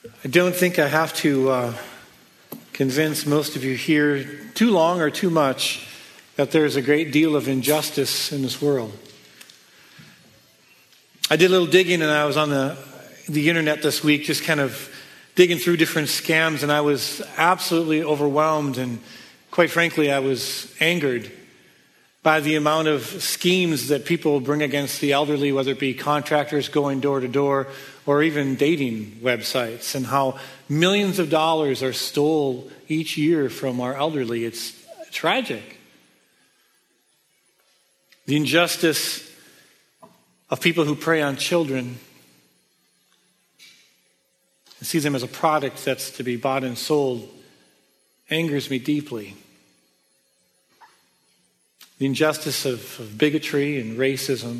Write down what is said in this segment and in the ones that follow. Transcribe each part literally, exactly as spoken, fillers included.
I don't think I have to uh, convince most of you here too long or too much that there's a great deal of injustice in this world. I did a little digging and I was on the, the internet this week just kind of digging through different scams, and I was absolutely overwhelmed, and quite frankly I was angered by the amount of schemes that people bring against the elderly, whether it be contractors going door to door or even dating websites, and how millions of dollars are stole each year from our elderly. It's tragic. The injustice of people who prey on children and see them as a product that's to be bought and sold angers me deeply. The injustice of, of bigotry and racism.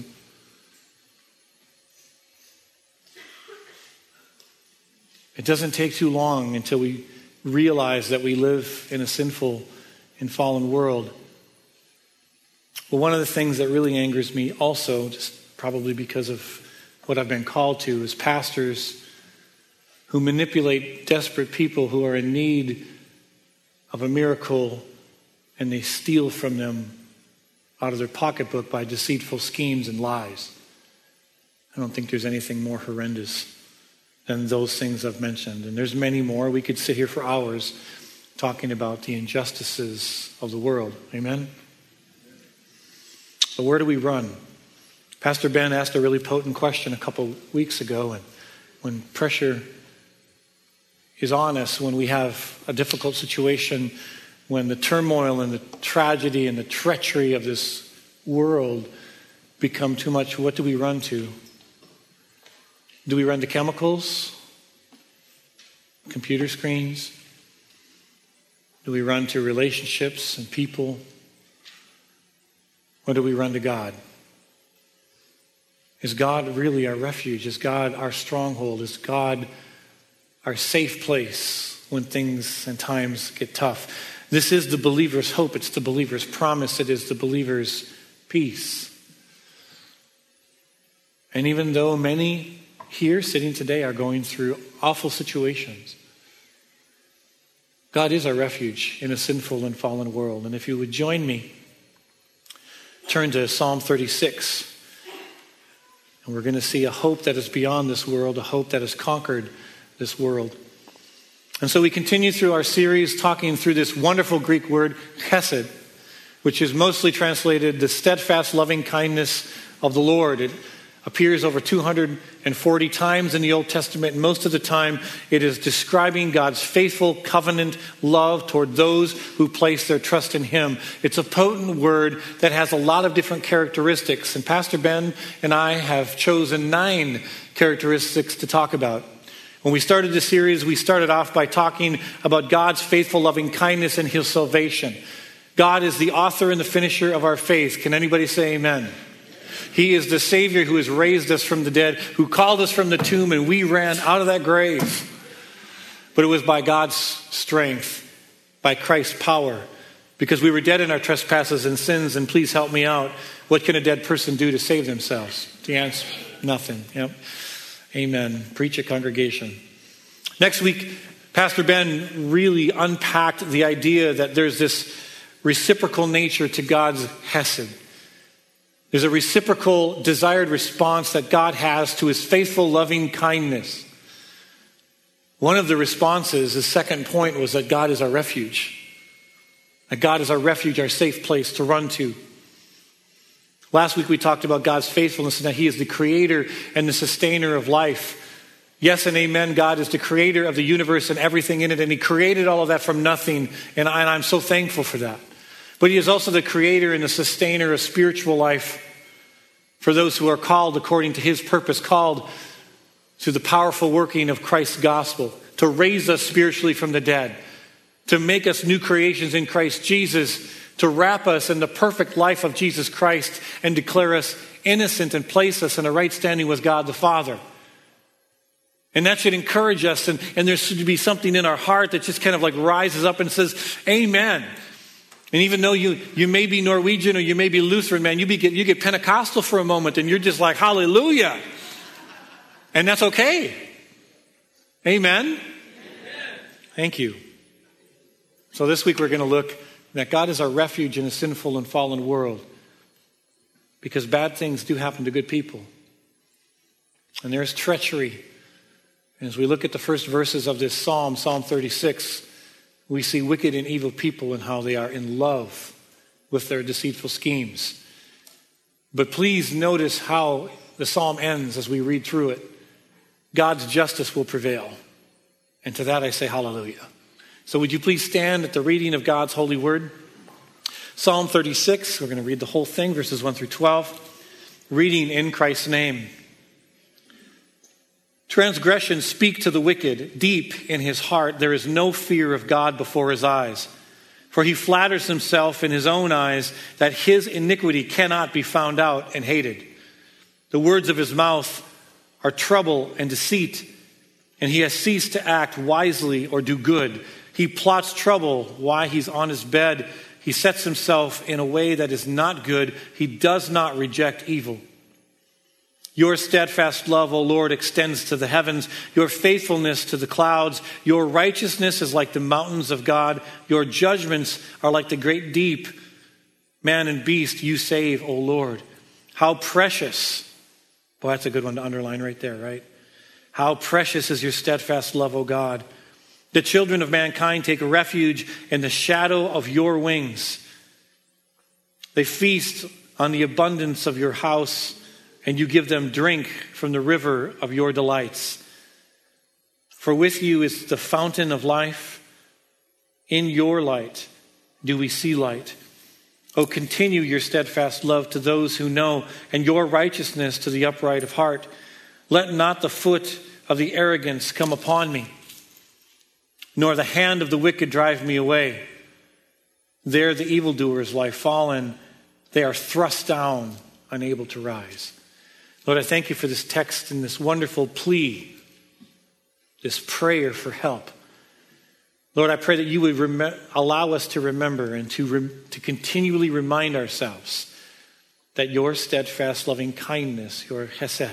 It doesn't take too long until we realize that we live in a sinful and fallen world. But one of the things that really angers me also, just probably because of what I've been called to, is pastors who manipulate desperate people who are in need of a miracle, and they steal from them out of their pocketbook by deceitful schemes and lies. I don't think there's anything more horrendous than those things I've mentioned. And there's many more. We could sit here for hours talking about the injustices of the world. Amen? But where do we run? Pastor Ben asked a really potent question a couple weeks ago, and when pressure is on us, when we have a difficult situation, when the turmoil and the tragedy and the treachery of this world become too much, what do we run to? Do we run to chemicals? Computer screens? Do we run to relationships and people? Or do we run to God? Is God really our refuge? Is God our stronghold? Is God our safe place when things and times get tough? This is the believer's hope. It's the believer's promise. It is the believer's peace. And even though many here sitting today are going through awful situations, God is our refuge in a sinful and fallen world. And if you would join me, turn to Psalm thirty-six. And we're going to see a hope that is beyond this world, a hope that has conquered this world. And so we continue through our series talking through this wonderful Greek word, chesed, which is mostly translated the steadfast loving kindness of the Lord. It appears over two hundred forty times in the Old Testament, and most of the time it is describing God's faithful covenant love toward those who place their trust in Him. It's a potent word that has a lot of different characteristics, and Pastor Ben and I have chosen nine characteristics to talk about. When we started this series, we started off by talking about God's faithful loving kindness and His salvation. God is the author and the finisher of our faith. Can anybody say amen? He is the Savior who has raised us from the dead, who called us from the tomb, and we ran out of that grave. But it was by God's strength, by Christ's power, because we were dead in our trespasses and sins, and please help me out. What can a dead person do to save themselves? The answer, nothing. Yep. Amen. Preach at congregation. Next week, Pastor Ben really unpacked the idea that there's this reciprocal nature to God's hesed. There's a reciprocal desired response that God has to His faithful loving kindness. One of the responses, the second point, was that God is our refuge. That God is our refuge, our safe place to run to. Last week we talked about God's faithfulness and that He is the creator and the sustainer of life. Yes and amen, God is the creator of the universe and everything in it, and He created all of that from nothing, and, I, and I'm so thankful for that. But He is also the creator and the sustainer of spiritual life for those who are called according to His purpose, called through the powerful working of Christ's gospel, to raise us spiritually from the dead, to make us new creations in Christ Jesus, to wrap us in the perfect life of Jesus Christ and declare us innocent and place us in a right standing with God the Father. And that should encourage us, and, and there should be something in our heart that just kind of like rises up and says, amen. And even though you, you may be Norwegian or you may be Lutheran, man, you, be, you get Pentecostal for a moment and you're just like, hallelujah. And that's okay. Amen? Amen. Thank you. So this week we're going to look that God is our refuge in a sinful and fallen world, because bad things do happen to good people. And there's treachery. And as we look at the first verses of this psalm, Psalm thirty-six, we see wicked and evil people and how they are in love with their deceitful schemes. But please notice how the psalm ends as we read through it. God's justice will prevail. And to that I say hallelujah. So would you please stand at the reading of God's holy word? Psalm thirty-six, we're going to read the whole thing, verses one through twelve. Reading in Christ's name. Transgressions speak to the wicked. Deep in his heart there is no fear of God before his eyes. For he flatters himself in his own eyes that his iniquity cannot be found out and hated. The words of his mouth are trouble and deceit, and he has ceased to act wisely or do good. He plots trouble while he's on his bed. He sets himself in a way that is not good. He does not reject evil. Your steadfast love, O Lord, extends to the heavens, your faithfulness to the clouds. Your righteousness is like the mountains of God. Your judgments are like the great deep. Man and beast you save, O Lord. How precious. Boy, that's a good one to underline right there, right? How precious is your steadfast love, O God. The children of mankind take refuge in the shadow of your wings. They feast on the abundance of your house, and you give them drink from the river of your delights. For with you is the fountain of life. In your light do we see light. Oh, continue your steadfast love to those who know, and your righteousness to the upright of heart. Let not the foot of the arrogant come upon me, nor the hand of the wicked drive me away. There the evildoers lie fallen. They are thrust down, unable to rise. Lord, I thank you for this text and this wonderful plea, this prayer for help. Lord, I pray that you would rem- allow us to remember and to, re- to continually remind ourselves that your steadfast loving kindness, your chesed,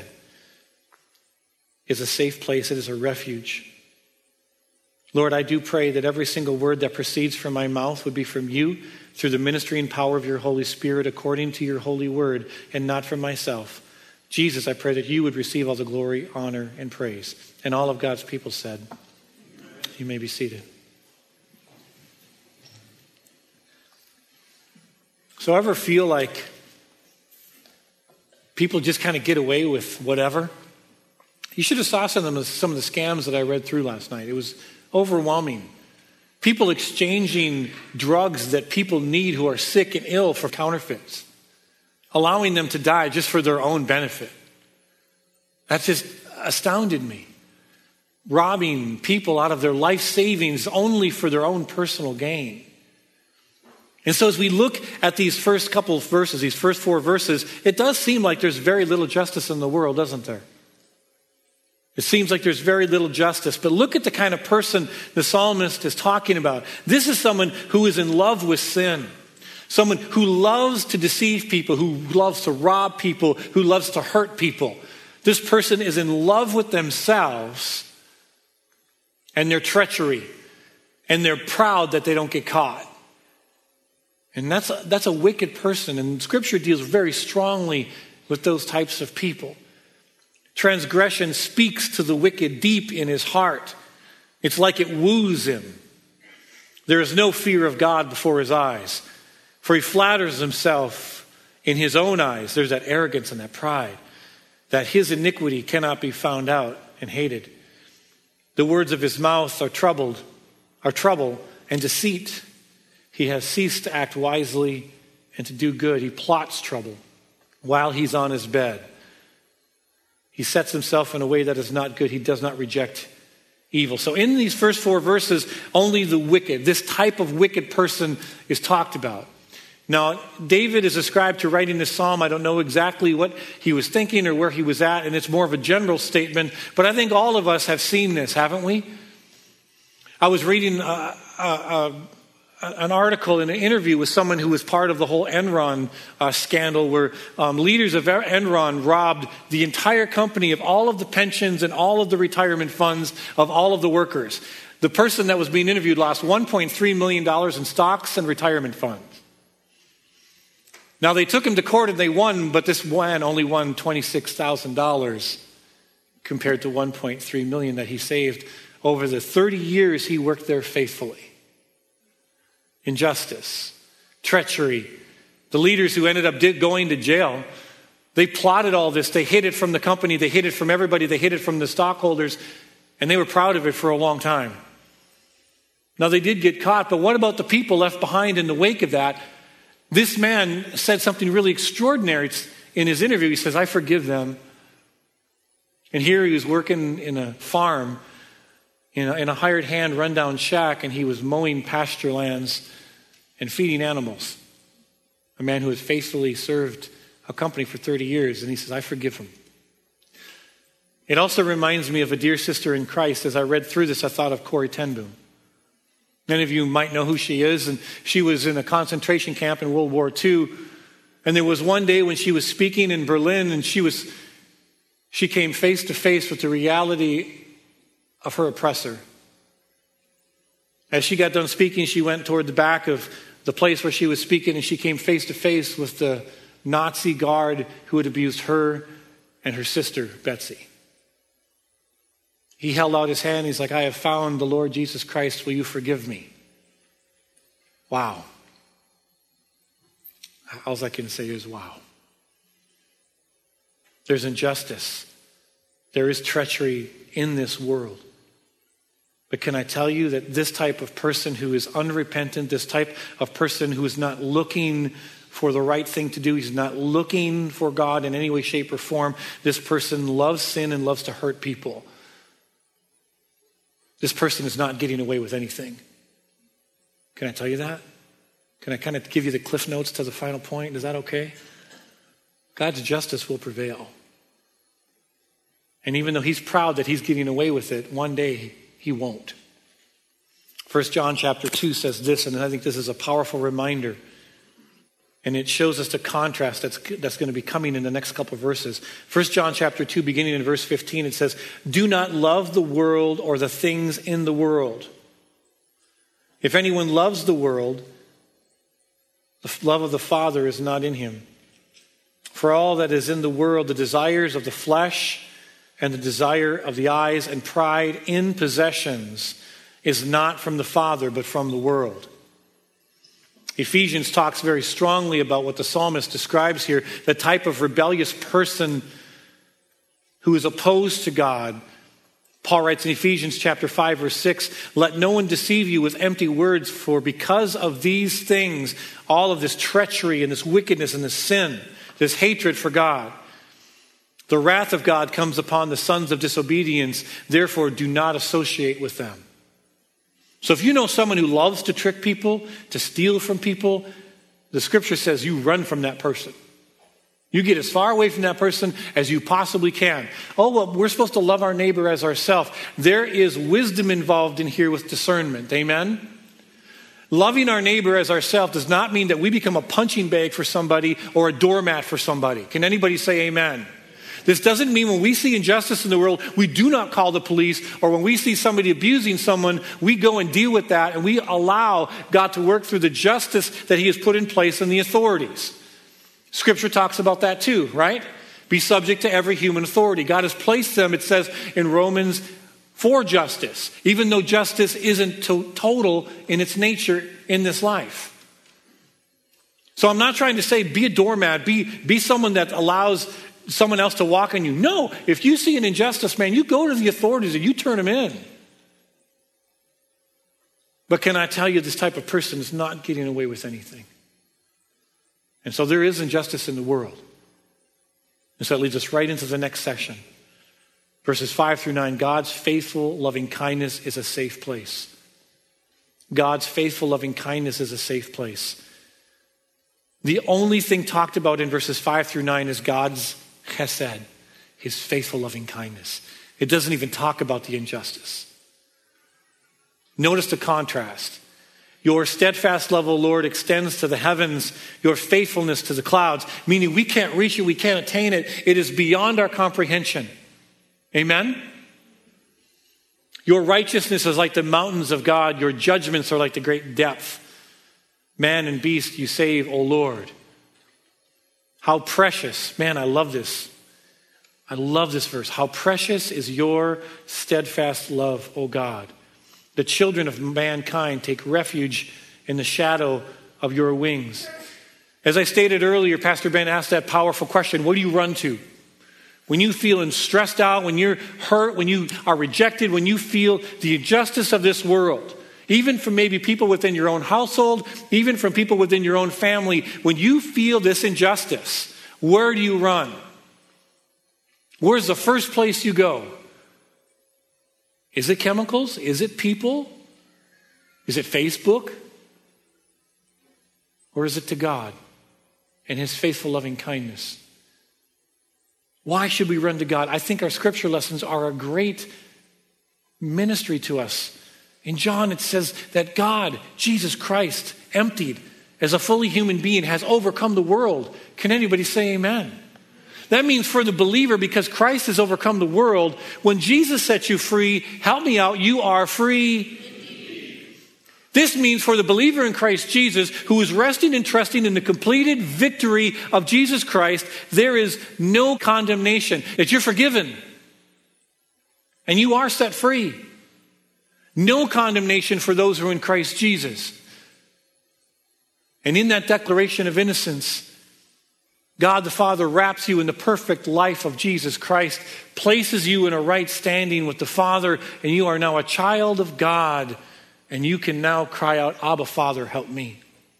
is a safe place. It is a refuge. Lord, I do pray that every single word that proceeds from my mouth would be from you through the ministry and power of your Holy Spirit according to your holy word and not from myself. Jesus, I pray that you would receive all the glory, honor, and praise. And all of God's people said, you may be seated. So ever feel like people just kind of get away with whatever? You should have saw some of, the, some of the scams that I read through last night. It was overwhelming. People exchanging drugs that people need who are sick and ill for counterfeits, allowing them to die just for their own benefit. That just astounded me. Robbing people out of their life savings only for their own personal gain. And so as we look at these first couple of verses, these first four verses, it does seem like there's very little justice in the world, doesn't there? It seems like there's very little justice. But look at the kind of person the psalmist is talking about. This is someone who is in love with sin. Someone who loves to deceive people, who loves to rob people, who loves to hurt people. This person is in love with themselves and their treachery. And they're proud that they don't get caught. And that's a, that's a wicked person. And Scripture deals very strongly with those types of people. Transgression speaks to the wicked deep in his heart. It's like it woos him. There is no fear of God before his eyes. For he flatters himself in his own eyes. There's that arrogance and that pride. That his iniquity cannot be found out and hated. The words of his mouth are troubled, are trouble and deceit. He has ceased to act wisely and to do good. He plots trouble while he's on his bed. He sets himself in a way that is not good. He does not reject evil. So in these first four verses, only the wicked, this type of wicked person is talked about. Now, David is ascribed to writing this psalm. I don't know exactly what he was thinking or where he was at, and it's more of a general statement. But I think all of us have seen this, haven't we? I was reading a, a, an article in an interview with someone who was part of the whole Enron uh, scandal where um, leaders of Enron robbed the entire company of all of the pensions and all of the retirement funds of all of the workers. The person that was being interviewed lost one point three million dollars in stocks and retirement funds. Now they took him to court and they won, but this man only won twenty-six thousand dollars compared to one point three million dollars that he saved over the thirty years he worked there faithfully. Injustice, treachery. The leaders who ended up did going to jail, they plotted all this. They hid it from the company. They hid it from everybody. They hid it from the stockholders. And they were proud of it for a long time. Now they did get caught, but what about the people left behind in the wake of that? This man said something really extraordinary in his interview. He says, I forgive them. And here he was working in a farm, in a, in a hired hand rundown shack, and he was mowing pasture lands and feeding animals. A man who had faithfully served a company for thirty years. And he says, I forgive him. It also reminds me of a dear sister in Christ. As I read through this, I thought of Corrie ten Boom. Many of you might know who she is. And she was in a concentration camp in World War Two. And there was one day when she was speaking in Berlin, and she was she came face to face with the reality of her oppressor. As she got done speaking, she went toward the back of the place where she was speaking, and she came face to face with the Nazi guard who had abused her and her sister, Betsy. He held out his hand. He's like, I have found the Lord Jesus Christ. Will you forgive me? Wow. All I can say is wow. There's injustice. There is treachery in this world. But can I tell you that this type of person who is unrepentant, this type of person who is not looking for the right thing to do, he's not looking for God in any way, shape, or form, this person loves sin and loves to hurt people. This person is not getting away with anything. Can I tell you that? Can I kind of give you the cliff notes to the final point? Is that okay? God's justice will prevail. And even though he's proud that he's getting away with it, one day he won't. First John chapter two says this, and I think this is a powerful reminder. And it shows us the contrast that's, that's going to be coming in the next couple of verses. First John chapter two, beginning in verse fifteen, it says, do not love the world or the things in the world. If anyone loves the world, the love of the Father is not in him. For all that is in the world, the desires of the flesh and the desire of the eyes and pride in possessions is not from the Father, but from the world. Ephesians talks very strongly about what the psalmist describes here, the type of rebellious person who is opposed to God. Paul writes in Ephesians chapter five, verse six, let no one deceive you with empty words, for because of these things, all of this treachery and this wickedness and this sin, this hatred for God, the wrath of God comes upon the sons of disobedience. Therefore, do not associate with them. So if you know someone who loves to trick people, to steal from people, the scripture says you run from that person. You get as far away from that person as you possibly can. Oh, well, we're supposed to love our neighbor as ourselves. There is wisdom involved in here with discernment. Amen? Loving our neighbor as ourselves does not mean that we become a punching bag for somebody or a doormat for somebody. Can anybody say amen? This doesn't mean when we see injustice in the world, we do not call the police, or when we see somebody abusing someone, we go and deal with that, and we allow God to work through the justice that he has put in place in the authorities. Scripture talks about that too, right? Be subject to every human authority. God has placed them, it says in Romans, for justice, even though justice isn't to- total in its nature in this life. So I'm not trying to say be a doormat, be, be someone that allows someone else to walk on you. No, if you see an injustice, man, you go to the authorities and you turn them in. But can I tell you, this type of person is not getting away with anything. And so there is injustice in the world. And so that leads us right into the next section. Verses five through nine, God's faithful loving kindness is a safe place. God's faithful loving kindness is a safe place. The only thing talked about in verses five through nine is God's chesed, his faithful loving kindness. It doesn't even talk about the injustice. Notice the contrast. Your steadfast love, O Lord, extends to the heavens, your faithfulness to the clouds, meaning we can't reach it, we can't attain it. It is beyond our comprehension. Amen? Your righteousness is like the mountains of God. Your judgments are like the great depth. Man and beast you save, O Lord. How precious. Man, I love this. I love this verse. How precious is your steadfast love, O God. The children of mankind take refuge in the shadow of your wings. As I stated earlier, Pastor Ben asked that powerful question, what do you run to? When you feel stressed out, when you're hurt, when you are rejected, when you feel the injustice of this world, even from maybe people within your own household, even from people within your own family, when you feel this injustice, where do you run? Where's the first place you go? Is it chemicals? Is it people? Is it Facebook? Or is it to God and his faithful loving kindness? Why should we run to God? I think our scripture lessons are a great ministry to us. In John, it says that God, Jesus Christ, emptied as a fully human being, has overcome the world. Can anybody say amen? That means for the believer, because Christ has overcome the world, when Jesus sets you free, help me out, you are free. This means for the believer in Christ Jesus, who is resting and trusting in the completed victory of Jesus Christ, there is no condemnation. That you're forgiven. And you are set free. No condemnation for those who are in Christ Jesus. And in that declaration of innocence, God the Father wraps you in the perfect life of Jesus Christ, places you in a right standing with the Father, and you are now a child of God. And you can now cry out, Abba, Father, help me.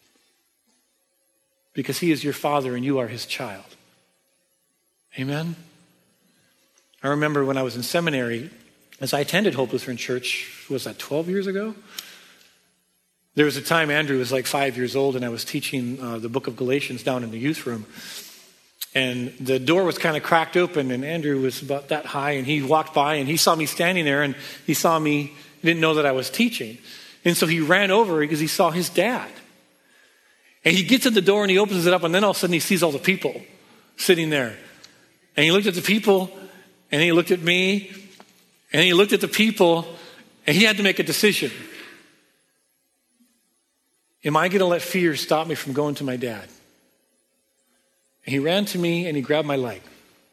Because he is your Father and you are his child. Amen? I remember when I was in seminary, as I attended Hope Lutheran Church, was that twelve years ago? There was a time Andrew was like five years old and I was teaching uh, the book of Galatians down in the youth room. And the door was kind of cracked open and Andrew was about that high and he walked by and he saw me standing there and he saw me, he didn't know that I was teaching. And so he ran over because he saw his dad. And he gets at the door and he opens it up and then all of a sudden he sees all the people sitting there. And he looked at the people and he looked at me and he looked at the people and he had to make a decision. Am I going to let fear stop me from going to my dad? And he ran to me and he grabbed my leg.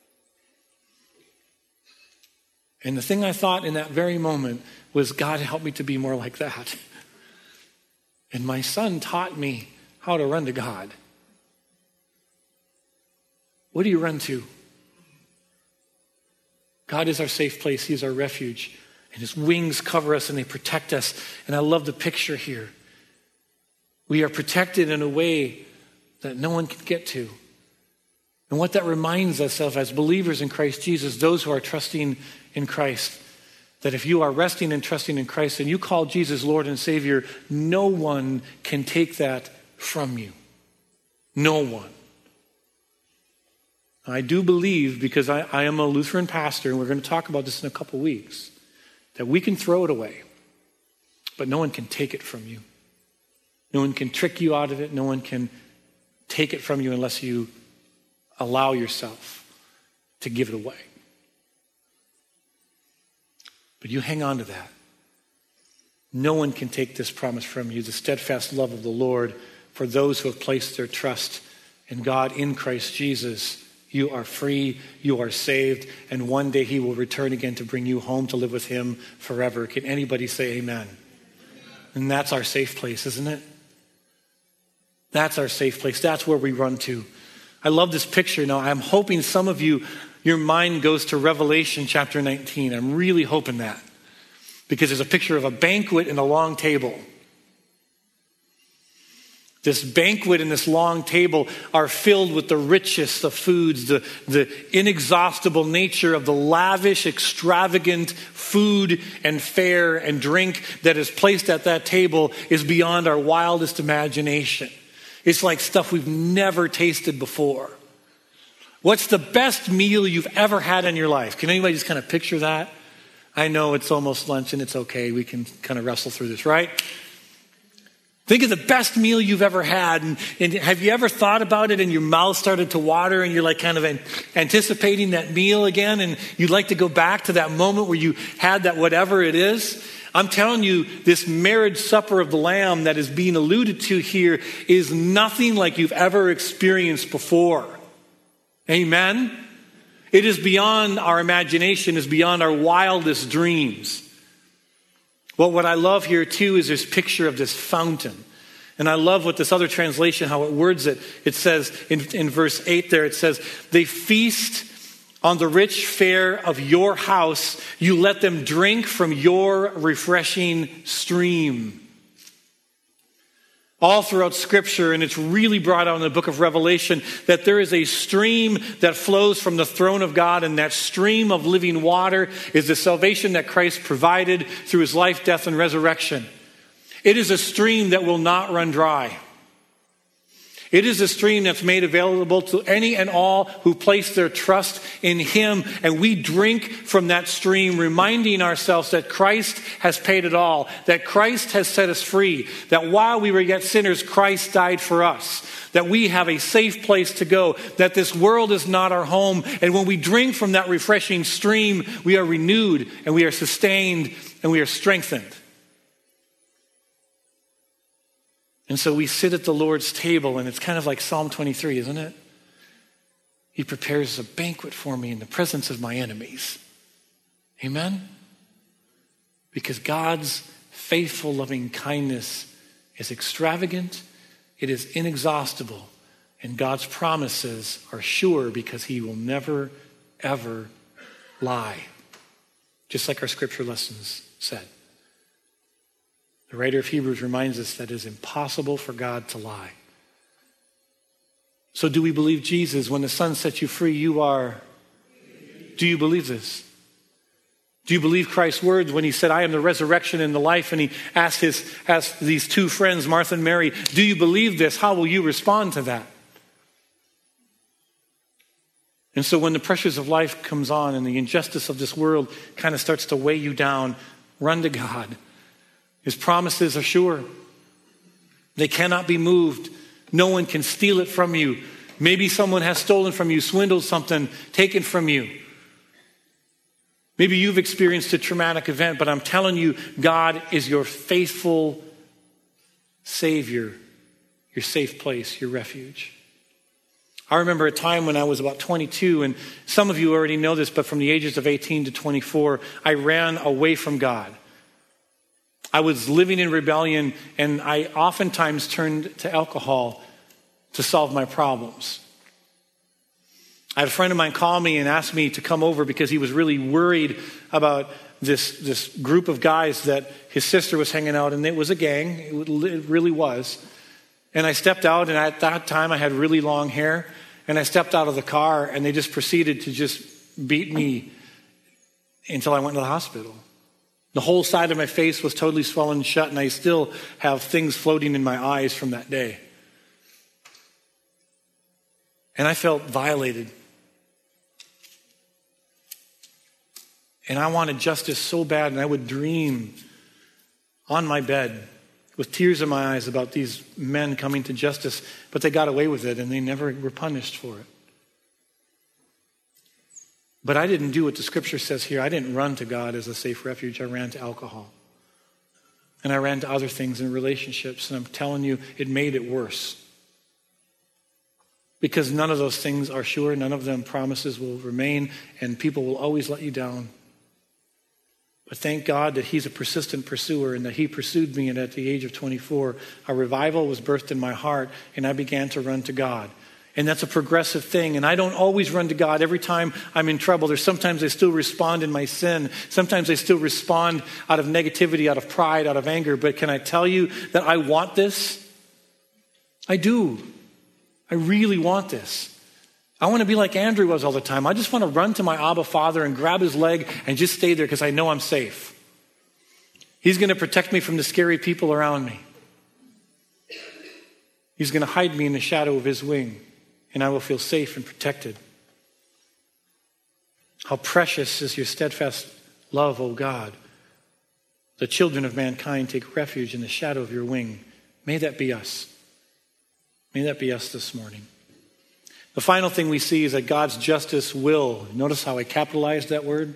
And the thing I thought in that very moment was, God, help me to be more like that. And my son taught me how to run to God. What do you run to? God is our safe place. He is our refuge. And his wings cover us and they protect us. And I love the picture here. We are protected in a way that no one can get to. And what that reminds us of as believers in Christ Jesus, those who are trusting in Christ, that if you are resting and trusting in Christ and you call Jesus Lord and Savior, no one can take that from you. No one. I do believe, because I, I am a Lutheran pastor, and we're going to talk about this in a couple weeks, that we can throw it away, but no one can take it from you. No one can trick you out of it. No one can take it from you unless you allow yourself to give it away. But you hang on to that. No one can take this promise from you, the steadfast love of the Lord for those who have placed their trust in God in Christ Jesus. You are free, you are saved, and one day he will return again to bring you home to live with him forever. Can anybody say amen? And that's our safe place, isn't it? That's our safe place. That's where we run to. I love this picture. Now, I'm hoping some of you, your mind goes to Revelation chapter nineteen. I'm really hoping that. Because there's a picture of a banquet and a long table. This banquet and this long table are filled with the richest of foods, the, the inexhaustible nature of the lavish, extravagant food and fare and drink that is placed at that table is beyond our wildest imagination. It's like stuff we've never tasted before. What's the best meal you've ever had in your life? Can anybody just kind of picture that? I know it's almost lunch and it's okay. We can kind of wrestle through this, right? Think of the best meal you've ever had. And, and have you ever thought about it and your mouth started to water and you're like kind of an, anticipating that meal again and you'd like to go back to that moment where you had that whatever it is? I'm telling you, this marriage supper of the Lamb that is being alluded to here is nothing like you've ever experienced before. Amen? It is beyond our imagination, is beyond our wildest dreams. Well, what I love here too is this picture of this fountain. And I love what this other translation, how it words it. It says in, in verse eight there, it says, they feast on the rich fare of your house. You let them drink from your refreshing stream. All throughout Scripture, and it's really brought out in the book of Revelation, that there is a stream that flows from the throne of God, and that stream of living water is the salvation that Christ provided through his life, death, and resurrection. It is a stream that will not run dry. It is a stream that's made available to any and all who place their trust in him. And we drink from that stream, reminding ourselves that Christ has paid it all, that Christ has set us free, that while we were yet sinners, Christ died for us, that we have a safe place to go, that this world is not our home. And when we drink from that refreshing stream, we are renewed and we are sustained and we are strengthened. And so we sit at the Lord's table, and it's kind of like Psalm twenty-three, isn't it? He prepares a banquet for me in the presence of my enemies. Amen? Because God's faithful, loving kindness is extravagant, it is inexhaustible, and God's promises are sure because he will never, ever lie. Just like our scripture lessons said. The writer of Hebrews reminds us that it is impossible for God to lie. So do we believe Jesus? When the Son sets you free, you are. Do you believe this? Do you believe Christ's words when he said, I am the resurrection and the life? And he asked, his, asked these two friends, Martha and Mary, do you believe this? How will you respond to that? And so when the pressures of life comes on and the injustice of this world kind of starts to weigh you down, run to God. His promises are sure. They cannot be moved. No one can steal it from you. Maybe someone has stolen from you, swindled something, taken from you. Maybe you've experienced a traumatic event, but I'm telling you, God is your faithful Savior, your safe place, your refuge. I remember a time when I was about twenty-two, and some of you already know this, but from the ages of eighteen to twenty-four, I ran away from God. I was living in rebellion, and I oftentimes turned to alcohol to solve my problems. I had a friend of mine call me and ask me to come over because he was really worried about this, this group of guys that his sister was hanging out, and it was a gang. It really was. And I stepped out, and at that time I had really long hair, and I stepped out of the car, and they just proceeded to just beat me until I went to the hospital. The whole side of my face was totally swollen shut, and I still have things floating in my eyes from that day. And I felt violated. And I wanted justice so bad, and I would dream on my bed with tears in my eyes about these men coming to justice, but they got away with it, and they never were punished for it. But I didn't do what the scripture says here. I didn't run to God as a safe refuge. I ran to alcohol. And I ran to other things in relationships. And I'm telling you, it made it worse. Because none of those things are sure. None of them promises will remain. And people will always let you down. But thank God that he's a persistent pursuer and that he pursued me. And at the age of twenty-four, a revival was birthed in my heart. And I began to run to God. And that's a progressive thing. And I don't always run to God every time I'm in trouble. There's sometimes I still respond in my sin. Sometimes I still respond out of negativity, out of pride, out of anger. But can I tell you that I want this? I do. I really want this. I want to be like Andrew was all the time. I just want to run to my Abba Father and grab his leg and just stay there because I know I'm safe. He's going to protect me from the scary people around me. He's going to hide me in the shadow of his wing. And I will feel safe and protected. How precious is your steadfast love, O God. The children of mankind take refuge in the shadow of your wing. May that be us. May that be us this morning. The final thing we see is that God's justice will. Notice how I capitalized that word?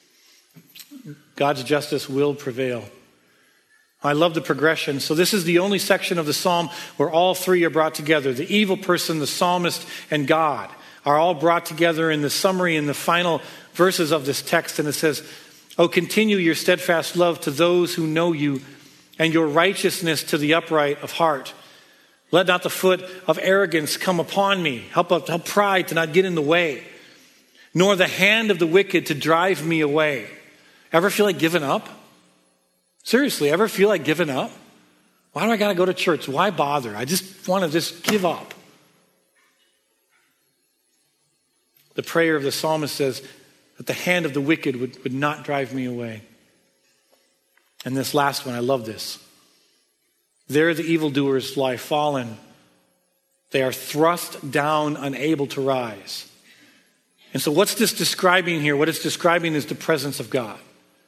God's justice will prevail. I love the progression. So this is the only section of the psalm where all three are brought together. The evil person, the psalmist, and God are all brought together in the summary in the final verses of this text. And it says, "Oh, continue your steadfast love to those who know you, and your righteousness to the upright of heart. Let not the foot of arrogance come upon me. Help, help pride to not get in the way, nor the hand of the wicked to drive me away." Ever feel like giving up? Seriously, ever feel like giving up? Why do I got to go to church? Why bother? I just want to just give up. The prayer of the psalmist says that the hand of the wicked would, would not drive me away. And this last one, I love this. There the evildoers lie fallen. They are thrust down, unable to rise. And so what's this describing here? What it's describing is the presence of God.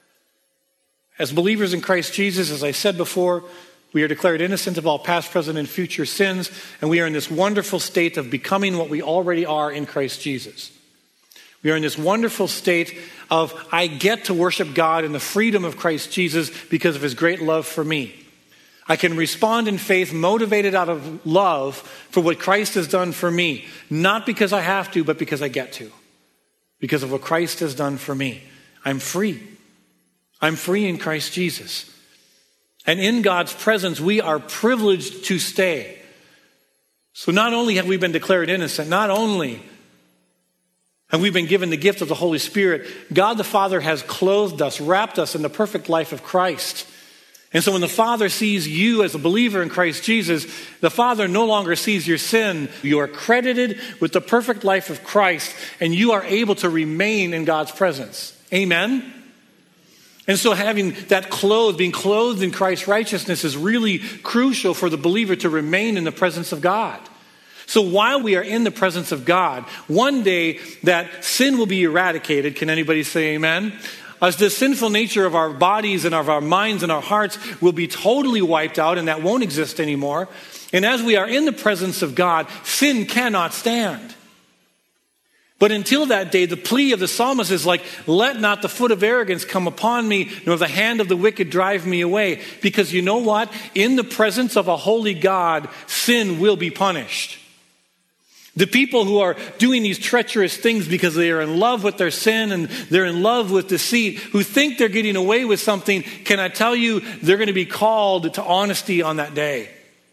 As believers in Christ Jesus, as I said before, we are declared innocent of all past, present, and future sins, and we are in this wonderful state of becoming what we already are in Christ Jesus. We are in this wonderful state of, I get to worship God in the freedom of Christ Jesus because of his great love for me. I can respond in faith, motivated out of love for what Christ has done for me, not because I have to, but because I get to, because of what Christ has done for me. I'm free. I'm free in Christ Jesus. And in God's presence, we are privileged to stay. So not only have we been declared innocent, not only have we been given the gift of the Holy Spirit, God the Father has clothed us, wrapped us in the perfect life of Christ. And so when the Father sees you as a believer in Christ Jesus, the Father no longer sees your sin. You are credited with the perfect life of Christ, and you are able to remain in God's presence. Amen? And so having that clothed, being clothed in Christ's righteousness is really crucial for the believer to remain in the presence of God. So while we are in the presence of God, one day that sin will be eradicated. Can anybody say amen? As the sinful nature of our bodies and of our minds and our hearts will be totally wiped out, and that won't exist anymore. And as we are in the presence of God, sin cannot stand. But until that day, the plea of the psalmist is like, let not the foot of arrogance come upon me, nor the hand of the wicked drive me away. Because you know what? In the presence of a holy God, sin will be punished. The people who are doing these treacherous things because they are in love with their sin and they're in love with deceit, who think they're getting away with something, can I tell you, they're going to be called to honesty on that day.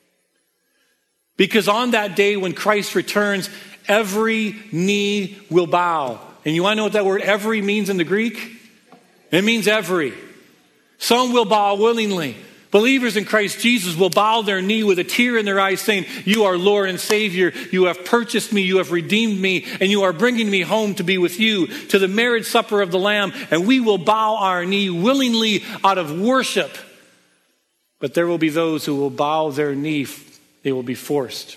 Because on that day when Christ returns, every knee will bow. And you want to know what that word every means in the Greek? It means every. Some will bow willingly. Believers in Christ Jesus will bow their knee with a tear in their eyes saying, you are Lord and Savior. You have purchased me. You have redeemed me. And you are bringing me home to be with you to the marriage supper of the Lamb. And we will bow our knee willingly out of worship. But there will be those who will bow their knee. They will be forced.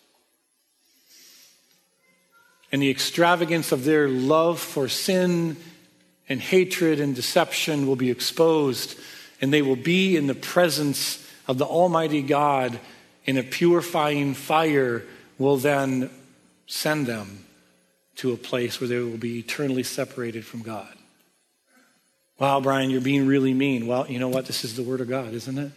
And the extravagance of their love for sin and hatred and deception will be exposed. And they will be in the presence of the Almighty God, and a purifying fire will then send them to a place where they will be eternally separated from God. Wow, Brian, you're being really mean. Well, you know what? This is the Word of God, isn't it?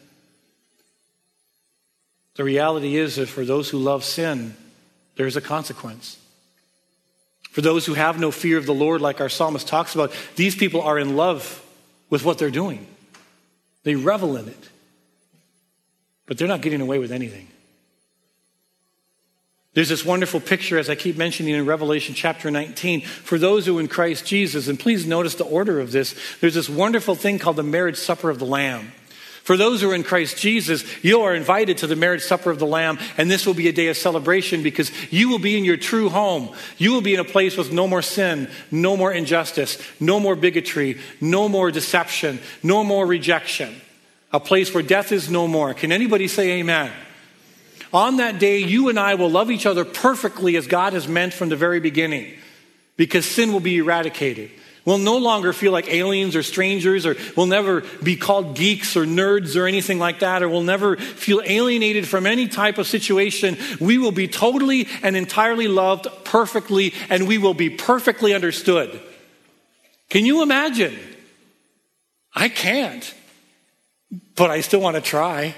The reality is that for those who love sin, there is a consequence. For those who have no fear of the Lord, like our psalmist talks about, these people are in love with what they're doing. They revel in it. But they're not getting away with anything. There's this wonderful picture, as I keep mentioning, in Revelation chapter nineteen. For those who are in Christ Jesus, and please notice the order of this, there's this wonderful thing called the marriage supper of the Lamb. For those who are in Christ Jesus, you are invited to the marriage supper of the Lamb, and this will be a day of celebration because you will be in your true home. You will be in a place with no more sin, no more injustice, no more bigotry, no more deception, no more rejection. A place where death is no more. Can anybody say amen? On that day, you and I will love each other perfectly as God has meant from the very beginning, because sin will be eradicated. We'll no longer feel like aliens or strangers, or we'll never be called geeks or nerds or anything like that, or we'll never feel alienated from any type of situation. We will be totally and entirely loved perfectly, and we will be perfectly understood. Can you imagine? I can't, but I still want to try.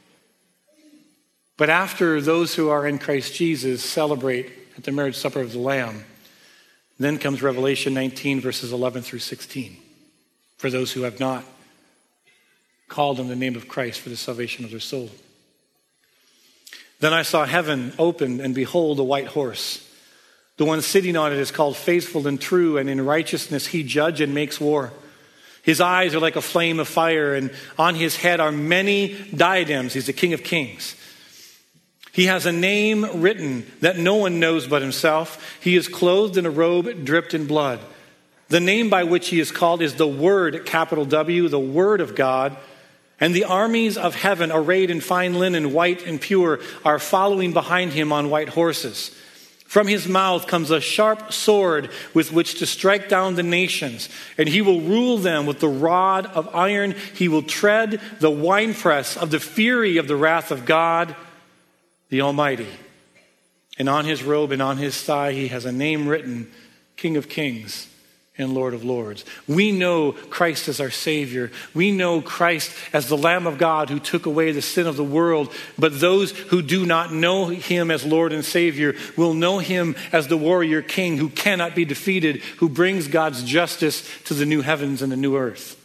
But after those who are in Christ Jesus celebrate at the marriage supper of the Lamb, then comes Revelation nineteen, verses eleven through sixteen. For those who have not called on the name of Christ for the salvation of their soul. Then I saw heaven opened, and behold, a white horse. The one sitting on it is called Faithful and True, and in righteousness he judges and makes war. His eyes are like a flame of fire, and on his head are many diadems. He's the King of Kings. He has a name written that no one knows but himself. He is clothed in a robe dripped in blood. The name by which he is called is the Word, capital W, the Word of God. And the armies of heaven, arrayed in fine linen, white and pure, are following behind him on white horses. From his mouth comes a sharp sword with which to strike down the nations, and he will rule them with the rod of iron. He will tread the winepress of the fury of the wrath of God, the Almighty. And on his robe and on his thigh he has a name written, King of Kings and Lord of Lords. We know Christ as our Savior. We know Christ as the Lamb of God who took away the sin of the world. But those who do not know him as Lord and Savior will know him as the warrior king who cannot be defeated, who brings God's justice to the new heavens and the new earth.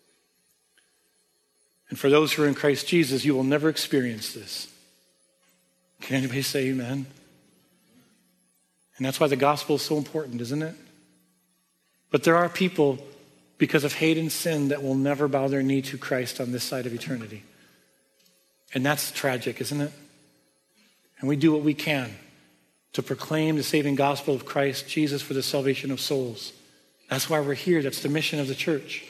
And for those who are in Christ Jesus, you will never experience this. Can anybody say amen? And that's why the gospel is so important, isn't it? But there are people, because of hate and sin, that will never bow their knee to Christ on this side of eternity. And that's tragic, isn't it? And we do what we can to proclaim the saving gospel of Christ Jesus for the salvation of souls. That's why we're here. That's the mission of the church.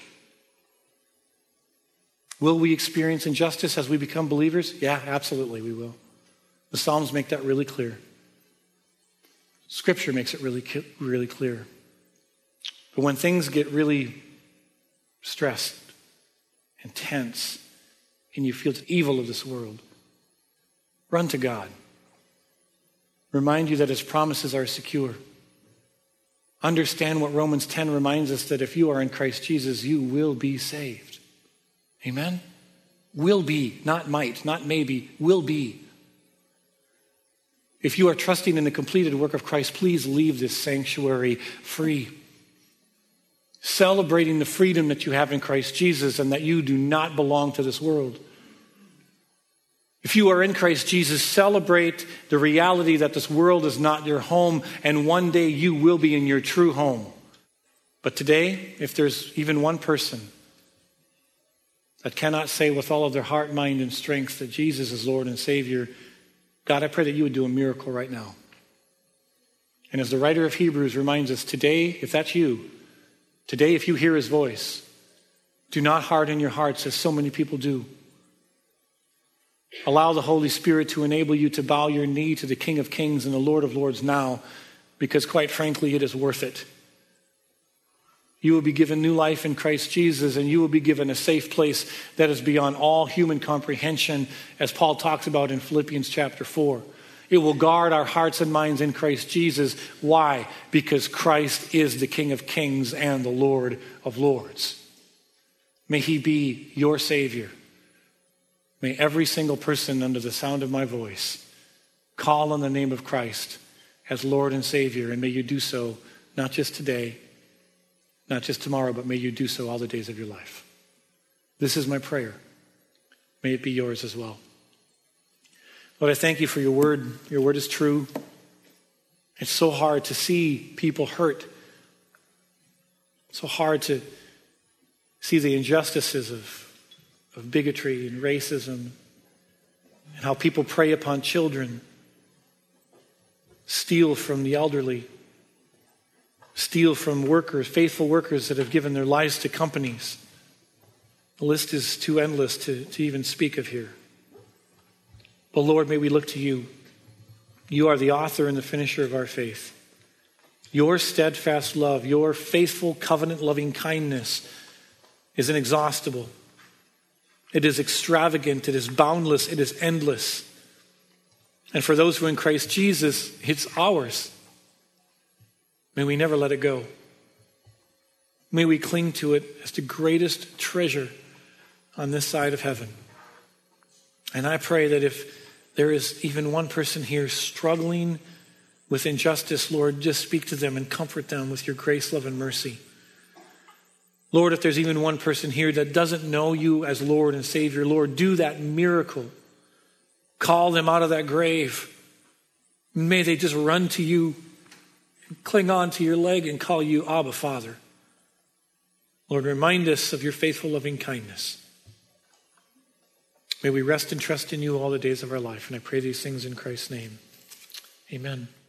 Will we experience injustice as we become believers? Yeah, absolutely we will. The Psalms make that really clear. Scripture makes it really, really clear. But when things get really stressed and tense, and you feel the evil of this world, run to God. Remind you that his promises are secure. Understand what Romans ten reminds us, that if you are in Christ Jesus, you will be saved. Amen? Will be, not might, not maybe, will be. If you are trusting in the completed work of Christ, please leave this sanctuary free, celebrating the freedom that you have in Christ Jesus and that you do not belong to this world. If you are in Christ Jesus, celebrate the reality that this world is not your home, and one day you will be in your true home. But today, if there's even one person that cannot say with all of their heart, mind, and strength that Jesus is Lord and Savior, God, I pray that you would do a miracle right now. And as the writer of Hebrews reminds us, today, if that's you, today, if you hear his voice, do not harden your hearts as so many people do. Allow the Holy Spirit to enable you to bow your knee to the King of Kings and the Lord of Lords now, because quite frankly, it is worth it. You will be given new life in Christ Jesus, and you will be given a safe place that is beyond all human comprehension, as Paul talks about in Philippians chapter four. It will guard our hearts and minds in Christ Jesus. Why? Because Christ is the King of Kings and the Lord of Lords. May he be your Savior. May every single person under the sound of my voice call on the name of Christ as Lord and Savior, and may you do so not just today, not just tomorrow, but may you do so all the days of your life. This is my prayer. May it be yours as well. Lord, I thank you for your word. Your word is true. It's so hard to see people hurt. It's so hard to see the injustices of, of bigotry and racism, and how people prey upon children, steal from the elderly, steal from workers, faithful workers that have given their lives to companies. The list is too endless to, to even speak of here. But Lord, may we look to you. You are the author and the finisher of our faith. Your steadfast love, your faithful covenant loving kindness is inexhaustible. It is extravagant. It is boundless. It is endless. And for those who are in Christ Jesus, it's ours. May we never let it go. May we cling to it as the greatest treasure on this side of heaven. And I pray that if there is even one person here struggling with injustice, Lord, just speak to them and comfort them with your grace, love, and mercy. Lord, if there's even one person here that doesn't know you as Lord and Savior, Lord, do that miracle. Call them out of that grave. May they just run to you, cling on to your leg, and call you Abba, Father. Lord, remind us of your faithful loving kindness. May we rest and trust in you all the days of our life. And I pray these things in Christ's name. Amen.